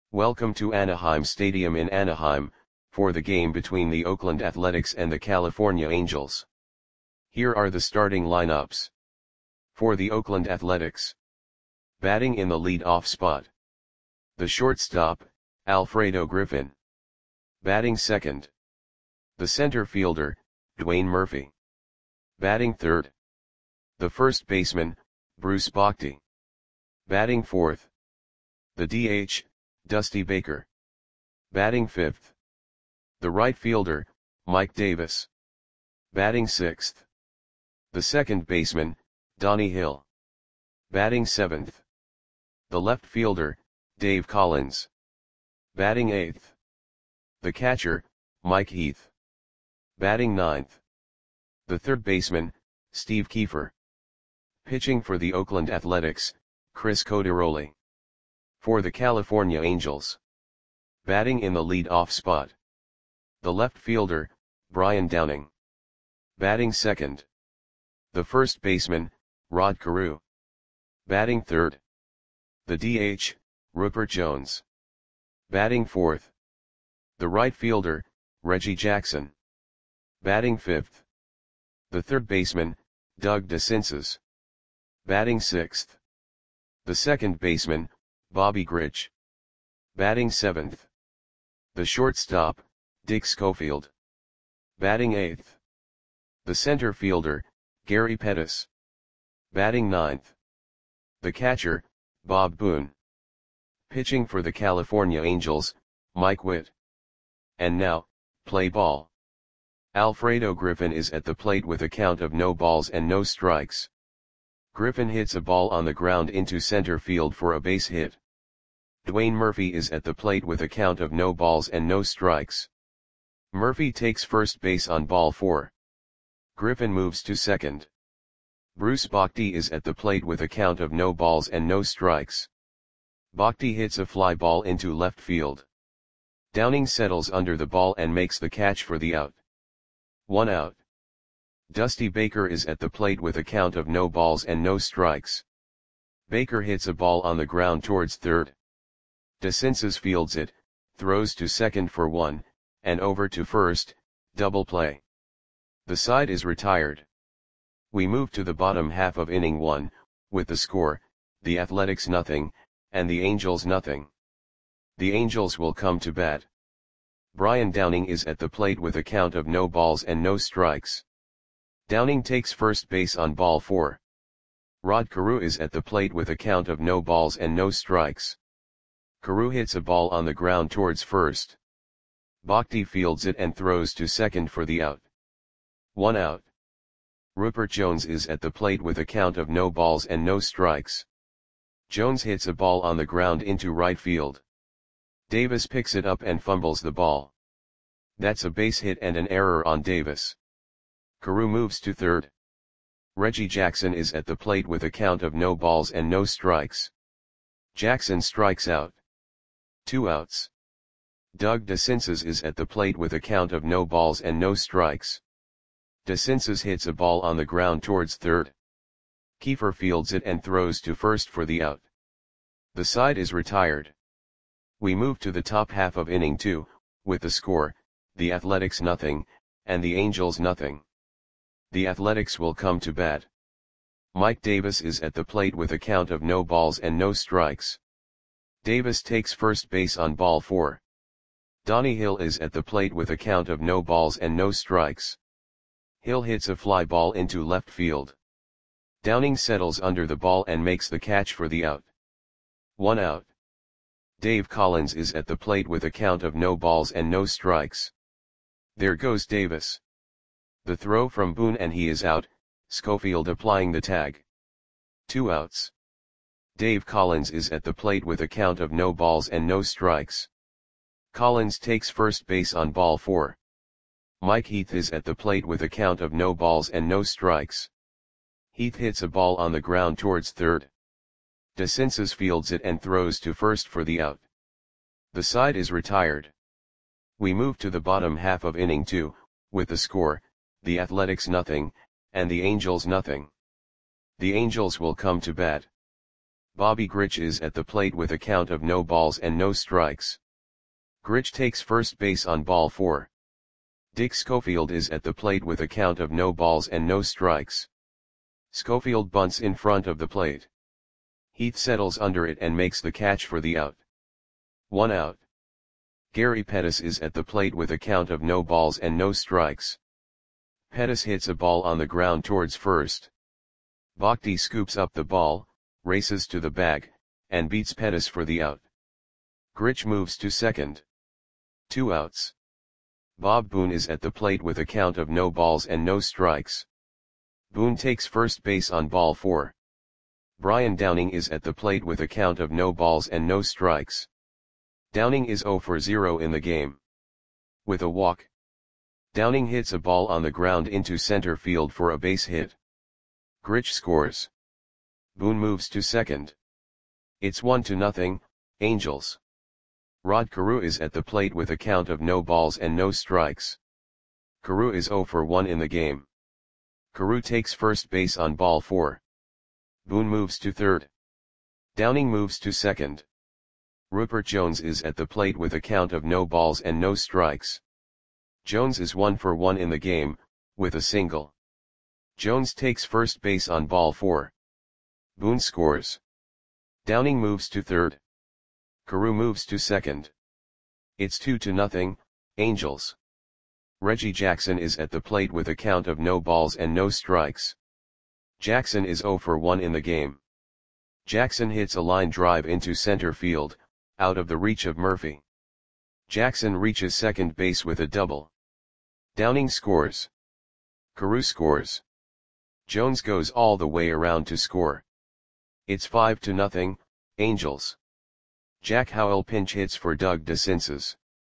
Welcome to Anaheim Stadium in Anaheim, for the game between the Oakland Athletics and the California Angels. Here are the starting lineups. For the Oakland Athletics. Batting in the lead-off spot. The shortstop, Alfredo Griffin. Batting second. The center fielder, Dwayne Murphy. Batting third. The first baseman, Bruce Bochy. Batting fourth. The DH, Dusty Baker. Batting fifth. The right fielder, Mike Davis. Batting sixth. The second baseman, Donnie Hill. Batting seventh. The left fielder, Dave Collins. Batting eighth. The catcher, Mike Heath. Batting ninth. The third baseman, Steve Kiefer. Pitching for the Oakland Athletics, Chris Coderoli. For the California Angels. Batting in the lead-off spot. The left fielder, Brian Downing. Batting second. The first baseman, Rod Carew. Batting third. The DH, Rupert Jones. Batting fourth. The right fielder, Reggie Jackson. Batting fifth. The third baseman, Doug DeCinces. Batting sixth. The second baseman, Bobby Grich. Batting seventh. The shortstop, Dick Schofield. Batting eighth. The center fielder, Gary Pettis. Batting ninth. The catcher, Bob Boone. Pitching for the California Angels, Mike Witt. And now, play ball. Alfredo Griffin is at the plate with a count of no balls and no strikes. Griffin hits a ball on the ground into center field for a base hit. Dwayne Murphy is at the plate with a count of no balls and no strikes. Murphy takes first base on ball 4. Griffin moves to second. Bruce Bochy is at the plate with a count of no balls and no strikes. Bochy hits a fly ball into left field. Downing settles under the ball and makes the catch for the out. 1 out. Dusty Baker is at the plate with a count of no balls and no strikes. Baker hits a ball on the ground towards third. DeCinces fields it, throws to second for 1, and over to first, double play. The side is retired. We move to the bottom half of inning 1, with the score, the Athletics nothing, and the Angels nothing. The Angels will come to bat. Brian Downing is at the plate with a count of no balls and no strikes. Downing takes first base on ball 4. Rod Carew is at the plate with a count of no balls and no strikes. Carew hits a ball on the ground towards first. Bochy fields it and throws to second for the out. 1 out. Rupert Jones is at the plate with a count of no balls and no strikes. Jones hits a ball on the ground into right field. Davis picks it up and fumbles the ball. That's a base hit and an error on Davis. Carew moves to third. Reggie Jackson is at the plate with a count of no balls and no strikes. Jackson strikes out. 2 outs. Doug DeCinces is at the plate with a count of no balls and no strikes. DeCinces hits a ball on the ground towards third. Kiefer fields it and throws to first for the out. The side is retired. We move to the top half of inning 2, with the score, the Athletics nothing, and the Angels nothing. The Athletics will come to bat. Mike Davis is at the plate with a count of no balls and no strikes. Davis takes first base on ball 4. Donnie Hill is at the plate with a count of no balls and no strikes. Hill hits a fly ball into left field. Downing settles under the ball and makes the catch for the out. 1 out. Dave Collins is at the plate with a count of no balls and no strikes. There goes Davis. The throw from Boone and he is out, Schofield applying the tag. 2 outs. Dave Collins is at the plate with a count of no balls and no strikes. Collins takes first base on ball 4. Mike Heath is at the plate with a count of no balls and no strikes. Heath hits a ball on the ground towards third. DeCinces fields it and throws to first for the out. The side is retired. We move to the bottom half of inning 2, with the score, the Athletics nothing, and the Angels nothing. The Angels will come to bat. Bobby Grich is at the plate with a count of no balls and no strikes. Grich takes first base on ball 4. Dick Schofield is at the plate with a count of no balls and no strikes. Schofield bunts in front of the plate. Heath settles under it and makes the catch for the out. 1 out. Gary Pettis is at the plate with a count of no balls and no strikes. Pettis hits a ball on the ground towards first. Bhakti scoops up the ball, races to the bag, and beats Pettis for the out. Grich moves to second. 2 outs. Bob Boone is at the plate with a count of no balls and no strikes. Boone takes first base on ball 4. Brian Downing is at the plate with a count of no balls and no strikes. Downing is 0 for 0 in the game. With a walk, Downing hits a ball on the ground into center field for a base hit. Grich scores. Boone moves to second. It's 1-0, Angels. Rod Carew is at the plate with a count of no balls and no strikes. Carew is 0 for 1 in the game. Carew takes first base on ball 4. Boone moves to third. Downing moves to second. Rupert Jones is at the plate with a count of no balls and no strikes. Jones is 1 for 1 in the game, with a single. Jones takes first base on ball 4. Boone scores. Downing moves to third. Carew moves to second. It's 2-0, Angels. Reggie Jackson is at the plate with a count of no balls and no strikes. Jackson is 0 for 1 in the game. Jackson hits a line drive into center field, out of the reach of Murphy. Jackson reaches second base with a double. Downing scores. Carew scores. Jones goes all the way around to score. It's 5-0, Angels. Jack Howell pinch hits for Doug DeCinces.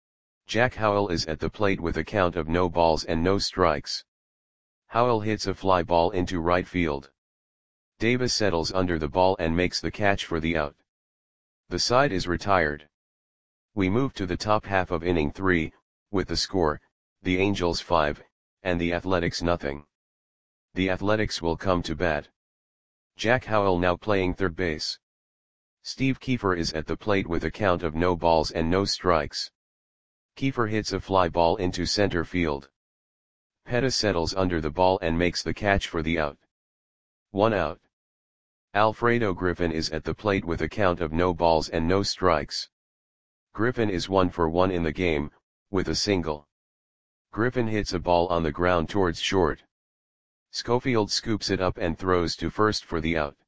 Jack Howell is at the plate with a count of no balls and no strikes. Howell hits a fly ball into right field. Davis settles under the ball and makes the catch for the out. The side is retired. We move to the top half of inning 3, with the score, the Angels 5, and the Athletics 0. The Athletics will come to bat. Jack Howell now playing third base. Steve Kiefer is at the plate with a count of no balls and no strikes. Kiefer hits a fly ball into center field. Pettis settles under the ball and makes the catch for the out. 1 out. Alfredo Griffin is at the plate with a count of no balls and no strikes. Griffin is 1 for 1 in the game, with a single. Griffin hits a ball on the ground towards short. Schofield scoops it up and throws to first for the out.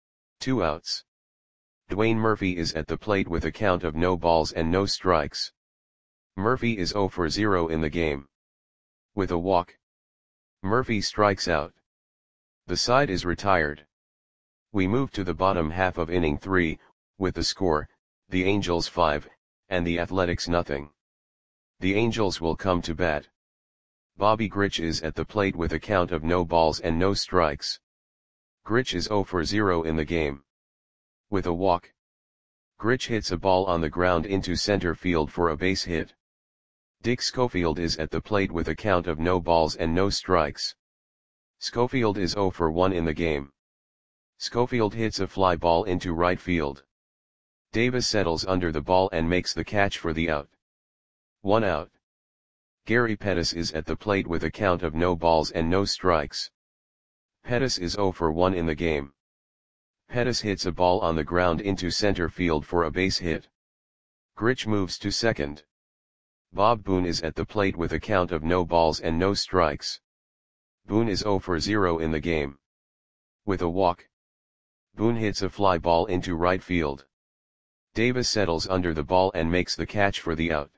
2 outs. Dwayne Murphy is at the plate with a count of no balls and no strikes. Murphy is 0 for 0 in the game. With a walk, Murphy strikes out. The side is retired. We move to the bottom half of inning 3, with the score, the Angels 5, and the Athletics 0. The Angels will come to bat. Bobby Grich is at the plate with a count of no balls and no strikes. Grich is 0 for 0 in the game. With a walk, Grich hits a ball on the ground into center field for a base hit. Dick Schofield is at the plate with a count of no balls and no strikes. Schofield is 0 for 1 in the game. Schofield hits a fly ball into right field. Davis settles under the ball and makes the catch for the out. 1 out. Gary Pettis is at the plate with a count of no balls and no strikes. Pettis is 0 for 1 in the game. Pettis hits a ball on the ground into center field for a base hit. Grich moves to second. Bob Boone is at the plate with a count of no balls and no strikes. Boone is 0 for 0 in the game. With a walk, Boone hits a fly ball into right field. Davis settles under the ball and makes the catch for the out.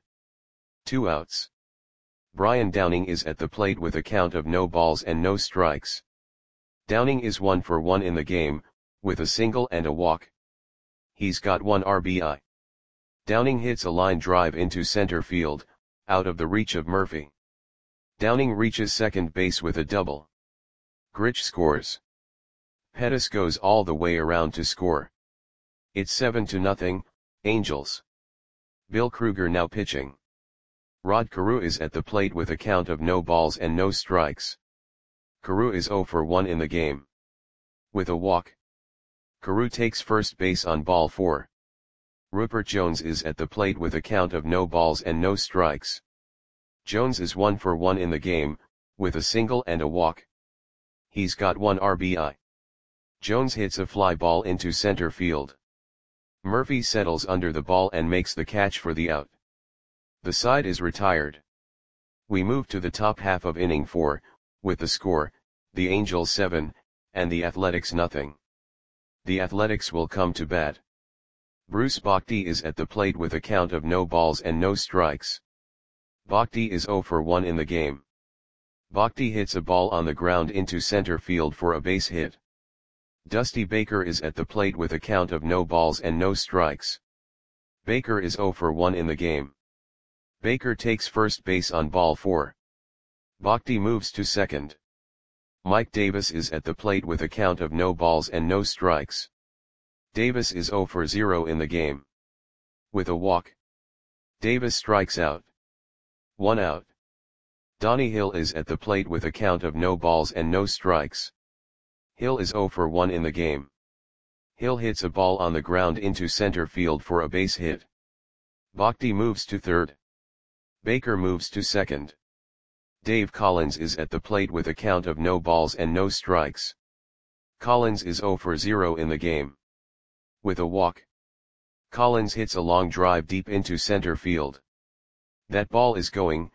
2 outs. Brian Downing is at the plate with a count of no balls and no strikes. Downing is 1 for 1 in the game, with a single and a walk. He's got 1 RBI. Downing hits a line drive into center field, out of the reach of Murphy. Downing reaches second base with a double. Grich scores. Pettis goes all the way around to score. It's 7-0, Angels. Bill Kruger now pitching. Rod Carew is at the plate with a count of no balls and no strikes. Carew is 0 for 1 in the game. With a walk, Carew takes first base on ball 4. Rupert Jones is at the plate with a count of no balls and no strikes. Jones is 1 for 1 in the game, with a single and a walk. He's got 1 RBI. Jones hits a fly ball into center field. Murphy settles under the ball and makes the catch for the out. The side is retired. We move to the top half of inning 4, with the score, the Angels 7, and the Athletics nothing. The Athletics will come to bat. Bruce Bhakdi is at the plate with a count of no balls and no strikes. Bhakdi is 0 for 1 in the game. Bhakdi hits a ball on the ground into center field for a base hit. Dusty Baker is at the plate with a count of no balls and no strikes. Baker is 0 for 1 in the game. Baker takes first base on ball 4. Bhakdi moves to second. Mike Davis is at the plate with a count of no balls and no strikes. Davis is 0 for 0 in the game. With a walk, Davis strikes out. 1 out. Donnie Hill is at the plate with a count of no balls and no strikes. Hill is 0 for 1 in the game. Hill hits a ball on the ground into center field for a base hit. Bhakdi moves to third. Baker moves to second. Dave Collins is at the plate with a count of no balls and no strikes. Collins is 0 for 0 in the game. With a walk, Collins hits a long drive deep into center field. That ball is going,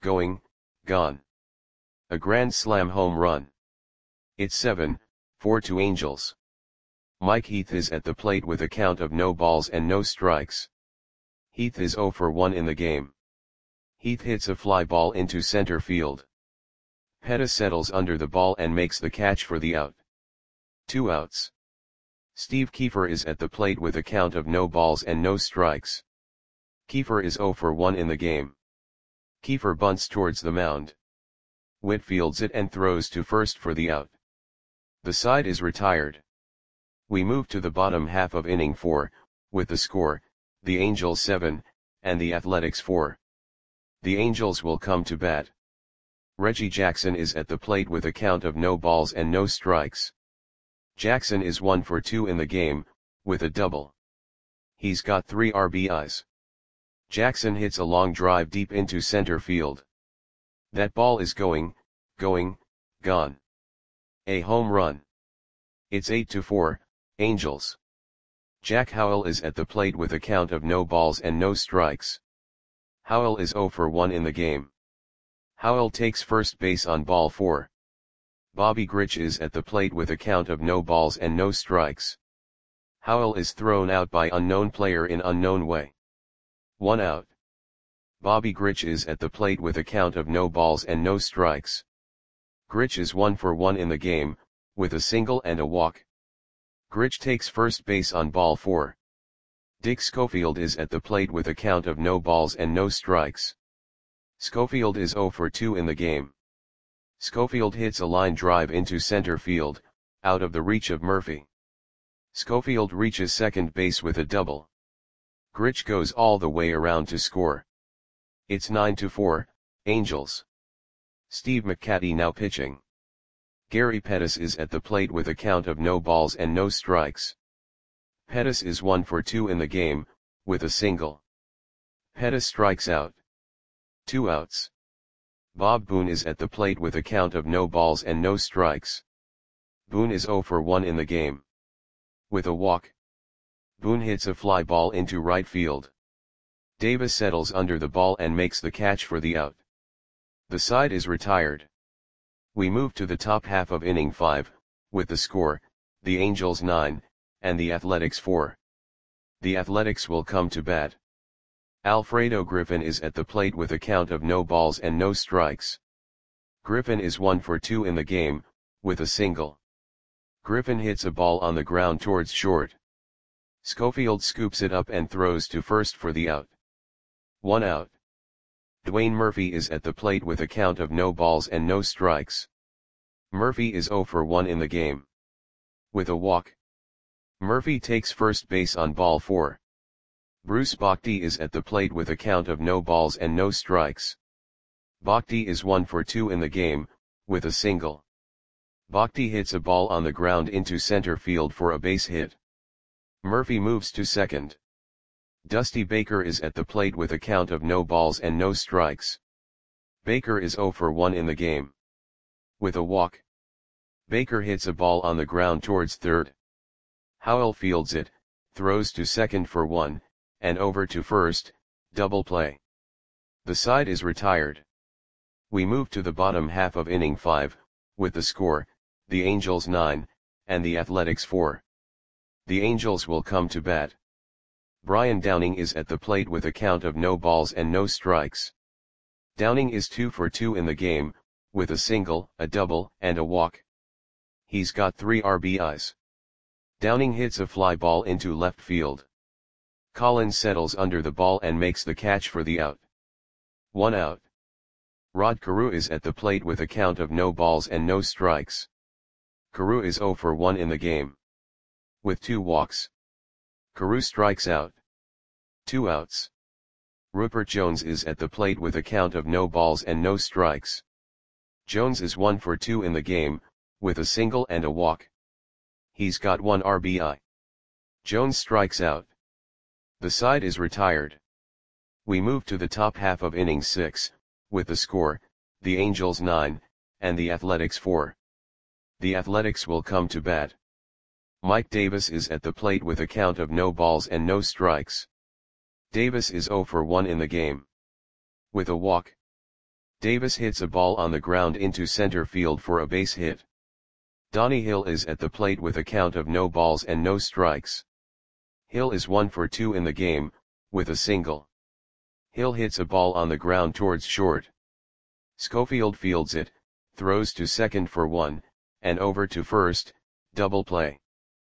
gone. A grand slam home run. It's 7-4 to Angels. Mike Heath is at the plate with a count of no balls and no strikes. Heath is 0 for 1 in the game. Heath hits a fly ball into center field. Pettis settles under the ball and makes the catch for the out. 2 outs. Steve Kiefer is at the plate with a count of no balls and no strikes. Kiefer is 0 for 1 in the game. Kiefer bunts towards the mound. Witt fields it and throws to first for the out. The side is retired. We move to the bottom half of inning 4, with the score, the Angels 7, and the Athletics 4. The Angels will come to bat. Reggie Jackson is at the plate with a count of no balls and no strikes. Jackson is 1 for 2 in the game, with a double. He's got 3 RBIs. Jackson hits a long drive deep into center field. That ball is going, gone. A home run. It's 8-4, Angels. Jack Howell is at the plate with a count of no balls and no strikes. Howell is 0 for 1 in the game. Howell takes first base on ball 4. Bobby Grich is at the plate with a count of no balls and no strikes. Howell is thrown out by unknown player in unknown way. 1 out. Bobby Grich is at the plate with a count of no balls and no strikes. Grich is 1 for 1 in the game, with a single and a walk. Grich takes first base on ball 4. Dick Schofield is at the plate with a count of no balls and no strikes. Schofield is 0 for 2 in the game. Schofield hits a line drive into center field, out of the reach of Murphy. Schofield reaches second base with a double. Grich goes all the way around to score. It's 9-4, Angels. Steve McCatty now pitching. Gary Pettis is at the plate with a count of no balls and no strikes. Pettis is 1 for 2 in the game, with a single. Pettis strikes out. 2 outs. Bob Boone is at the plate with a count of no balls and no strikes. Boone is 0 for 1 in the game. With a walk, Boone hits a fly ball into right field. Davis settles under the ball and makes the catch for the out. The side is retired. We move to the top half of inning 5, with the score, the Angels 9, and the Athletics 4. The Athletics will come to bat. Alfredo Griffin is at the plate with a count of no balls and no strikes. Griffin is 1 for 2 in the game, with a single. Griffin hits a ball on the ground towards short. Schofield scoops it up and throws to first for the out. 1 out. Dwayne Murphy is at the plate with a count of no balls and no strikes. Murphy is 0 for 1 in the game. With a walk, Murphy takes first base on ball 4. Bruce Bhakdi is at the plate with a count of no balls and no strikes. Bhakdi is 1 for 2 in the game, with a single. Bhakdi hits a ball on the ground into center field for a base hit. Murphy moves to second. Dusty Baker is at the plate with a count of no balls and no strikes. Baker is 0 for 1 in the game. With a walk. Baker hits a ball on the ground towards third. Howell fields it, throws to second for 1, and over to first, double play. The side is retired. We move to the bottom half of inning 5, with the score, the Angels 9, and the Athletics 4. The Angels will come to bat. Brian Downing is at the plate with a count of no balls and no strikes. Downing is 2 for 2 in the game, with a single, a double, and a walk. He's got 3 RBIs. Downing hits a fly ball into left field. Collins settles under the ball and makes the catch for the out. 1 out. Rod Carew is at the plate with a count of no balls and no strikes. Carew is 0 for 1 in the game. With 2 walks. Carew strikes out. 2 outs. Rupert Jones is at the plate with a count of no balls and no strikes. Jones is 1 for 2 in the game, with a single and a walk. He's got 1 RBI. Jones strikes out. The side is retired. We move to the top half of inning 6, with the score, the Angels 9, and the Athletics 4. The Athletics will come to bat. Mike Davis is at the plate with a count of no balls and no strikes. Davis is 0 for 1 in the game. With a walk. Davis hits a ball on the ground into center field for a base hit. Donnie Hill is at the plate with a count of no balls and no strikes. Hill is 1 for 2 in the game, with a single. Hill hits a ball on the ground towards short. Schofield fields it, throws to second for 1, and over to first, double play.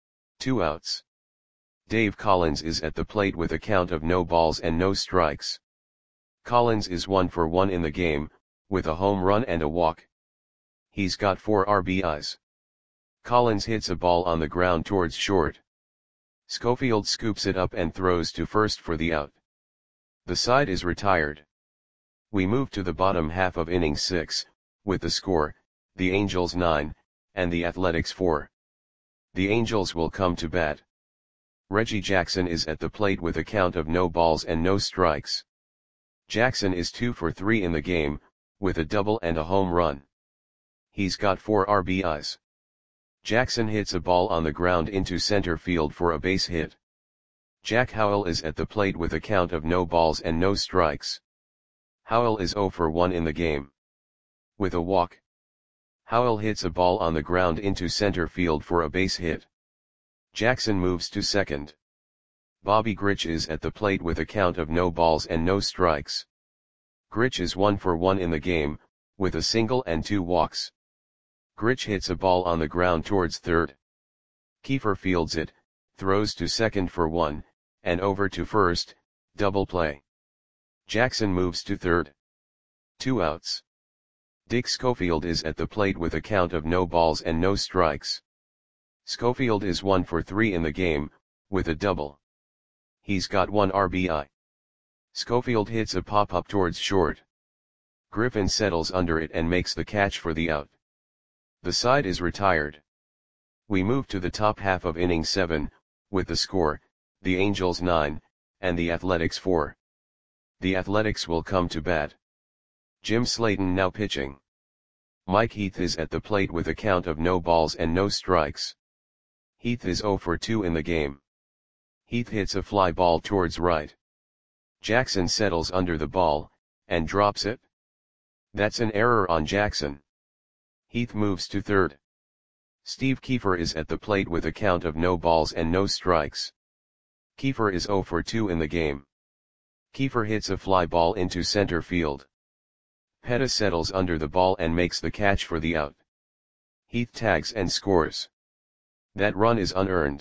2 outs. Dave Collins is at the plate with a count of no balls and no strikes. Collins is 1 for 1 in the game, with a home run and a walk. He's got 4 RBIs. Collins hits a ball on the ground towards short. Schofield scoops it up and throws to first for the out. The side is retired. We move to the bottom half of inning 6, with the score, the Angels 9, and the Athletics 4. The Angels will come to bat. Reggie Jackson is at the plate with a count of no balls and no strikes. Jackson is 2 for 3 in the game, with a double and a home run. He's got 4 RBIs. Jackson hits a ball on the ground into center field for a base hit. Jack Howell is at the plate with a count of no balls and no strikes. Howell is 0 for 1 in the game. With a walk. Howell hits a ball on the ground into center field for a base hit. Jackson moves to second. Bobby Grich is at the plate with a count of no balls and no strikes. Grich is 1 for 1 in the game, with a single and 2 walks. Grich hits a ball on the ground towards third. Kiefer fields it, throws to second for 1, and over to first, double play. Jackson moves to third. 2 outs. Dick Schofield is at the plate with a count of no balls and no strikes. Schofield is 1 for 3 in the game, with a double. He's got 1 RBI. Schofield hits a pop-up towards short. Griffin settles under it and makes the catch for the out. The side is retired. We move to the top half of inning 7, with the score, the Angels 9, and the Athletics 4. The Athletics will come to bat. Jim Slayton now pitching. Mike Heath is at the plate with a count of no balls and no strikes. Heath is 0 for 2 in the game. Heath hits a fly ball towards right. Jackson settles under the ball, and drops it. That's an error on Jackson. Heath moves to third. Steve Kiefer is at the plate with a count of no balls and no strikes. Kiefer is 0 for 2 in the game. Kiefer hits a fly ball into center field. Pettis settles under the ball and makes the catch for the out. Heath tags and scores. That run is unearned.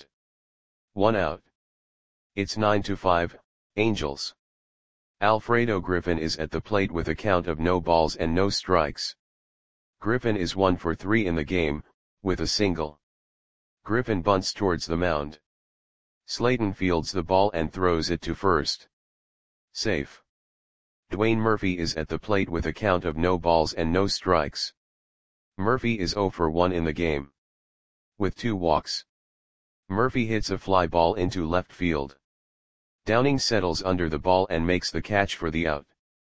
1 out. It's 9-5, Angels. Alfredo Griffin is at the plate with a count of no balls and no strikes. Griffin is 1 for 3 in the game, with a single. Griffin bunts towards the mound. Slayton fields the ball and throws it to first. Safe. Dwayne Murphy is at the plate with a count of no balls and no strikes. Murphy is 0 for 1 in the game. With 2 walks. Murphy hits a fly ball into left field. Downing settles under the ball and makes the catch for the out.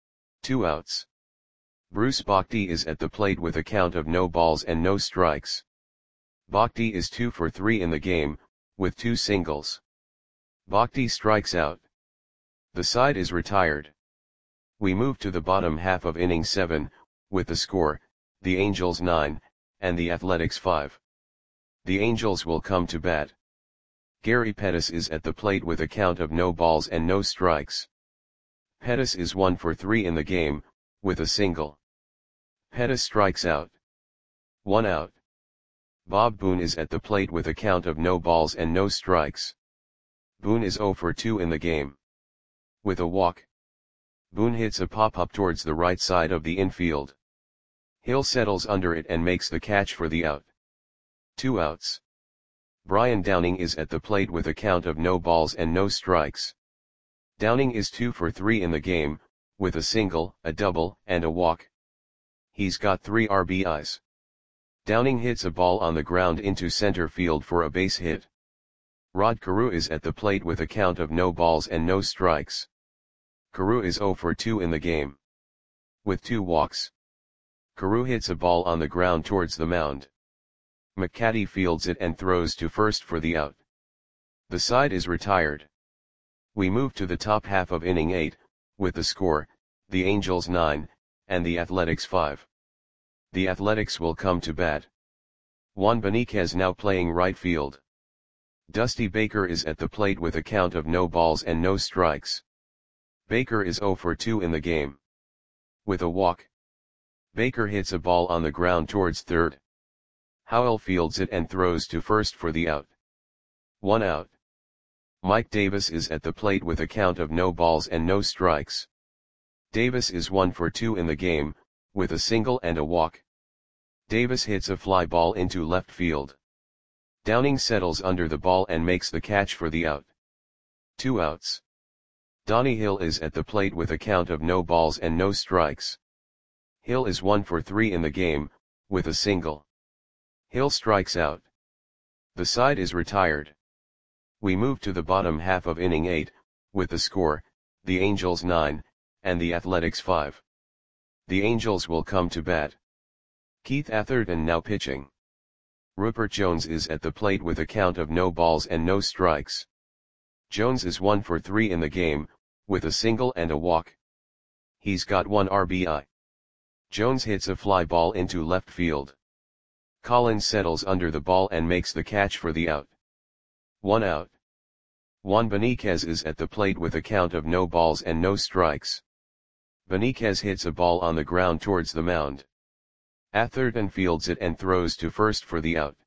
2 outs. Bruce Bhakdi is at the plate with a count of no balls and no strikes. Bhakdi is 2 for 3 in the game, with 2 singles. Bhakdi strikes out. The side is retired. We move to the bottom half of inning 7, with the score, the Angels 9, and the Athletics 5. The Angels will come to bat. Gary Pettis is at the plate with a count of no balls and no strikes. Pettis is 1 for 3 in the game, with a single. Pettis strikes out. 1 out. Bob Boone is at the plate with a count of no balls and no strikes. Boone is 0 for 2 in the game. With a walk. Boone hits a pop-up towards the right side of the infield. Hill settles under it and makes the catch for the out. 2 outs. Brian Downing is at the plate with a count of no balls and no strikes. Downing is 2 for 3 in the game, with a single, a double, and a walk. He's got 3 RBIs. Downing hits a ball on the ground into center field for a base hit. Rod Carew is at the plate with a count of no balls and no strikes. Carew is 0 for 2 in the game. With 2 walks. Carew hits a ball on the ground towards the mound. McCaddy fields it and throws to first for the out. The side is retired. We move to the top half of inning 8, with the score, the Angels 9, and the Athletics 5. The Athletics will come to bat. Juan Beniquez now playing right field. Dusty Baker is at the plate with a count of no balls and no strikes. Baker is 0 for 2 in the game. With a walk. Baker hits a ball on the ground towards third. Howell fields it and throws to first for the out. 1 out. Mike Davis is at the plate with a count of no balls and no strikes. Davis is 1 for 2 in the game, with a single and a walk. Davis hits a fly ball into left field. Downing settles under the ball and makes the catch for the out. 2 outs. Donnie Hill is at the plate with a count of no balls and no strikes. Hill is 1 for 3 in the game, with a single. Hill strikes out. The side is retired. We move to the bottom half of inning 8, with the score, the Angels 9, and the Athletics 5. The Angels will come to bat. Keith Atherton now pitching. Rupert Jones is at the plate with a count of no balls and no strikes. Jones is 1 for 3 in the game, with a single and a walk. He's got 1 RBI. Jones hits a fly ball into left field. Collins settles under the ball and makes the catch for the out. 1 out. Juan Beniquez is at the plate with a count of no balls and no strikes. Beniquez hits a ball on the ground towards the mound. Atherton fields it and throws to first for the out.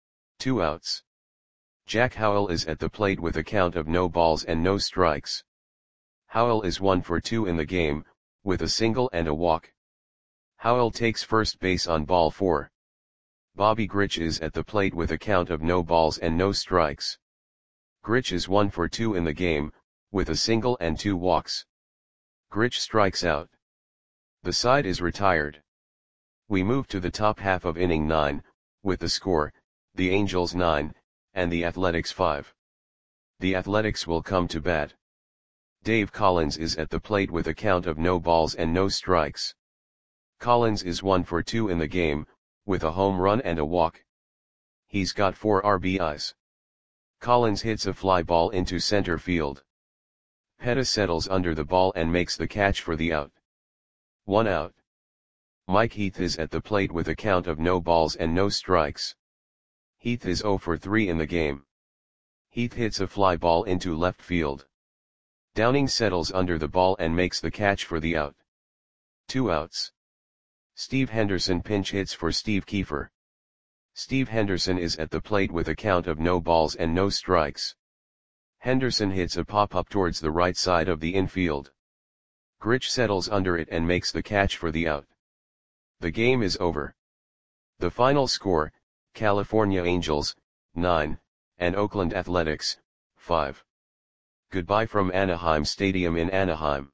2 outs. Jack Howell is at the plate with a count of no balls and no strikes. Howell is 1 for 2 in the game, with a single and a walk. Howell takes first base on ball 4. Bobby Grich is at the plate with a count of no balls and no strikes. Grich is 1 for 2 in the game, with a single and 2 walks. Grich strikes out. The side is retired. We move to the top half of inning 9, with the score, the Angels 9, and the Athletics 5. The Athletics will come to bat. Dave Collins is at the plate with a count of no balls and no strikes. Collins is 1 for 2 in the game, with a home run and a walk. He's got 4 RBIs. Collins hits a fly ball into center field. Pettis settles under the ball and makes the catch for the out. 1 out. Mike Heath is at the plate with a count of no balls and no strikes. Heath is 0 for 3 in the game. Heath hits a fly ball into left field. Downing settles under the ball and makes the catch for the out. 2 outs. Steve Henderson pinch hits for Steve Kiefer. Steve Henderson is at the plate with a count of no balls and no strikes. Henderson hits a pop-up towards the right side of the infield. Grich settles under it and makes the catch for the out. The game is over. The final score, California Angels, 9, and Oakland Athletics, 5. Goodbye from Anaheim Stadium in Anaheim.